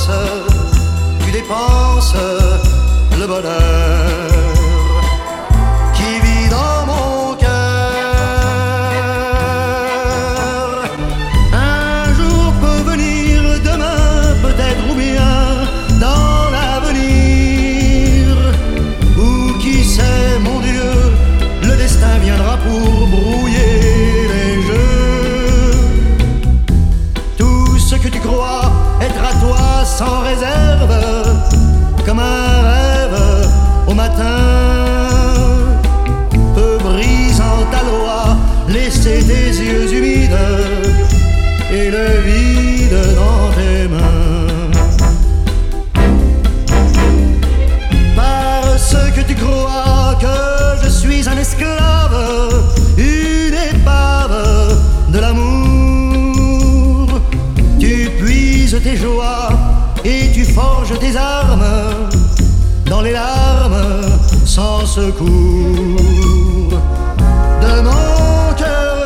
danses, tu dépenses le bonheur qui vit dans mon cœur. Un jour peut venir, demain peut-être ou bien dans l'avenir, ou qui sait, mon Dieu, le destin viendra pour brouiller les jeux. Tout ce que tu crois être à toi sans réserve, comme un rêve au matin, peut brisant ta loi laisser tes yeux humides et le vide dans tes mains. Parce que tu crois que je suis un esclave, une épave de l'amour, tu puises tes joies et tu forges tes armes dans les larmes sans secours de mon cœur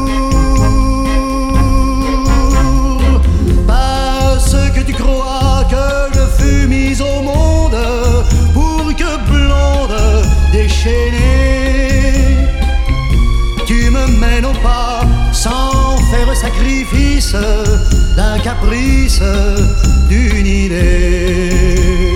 lourd. Parce que tu crois que je fus mise au monde pour que blonde déchaînée, tu me mènes au pas sans faire sacrifice d'un caprice, d'une idée.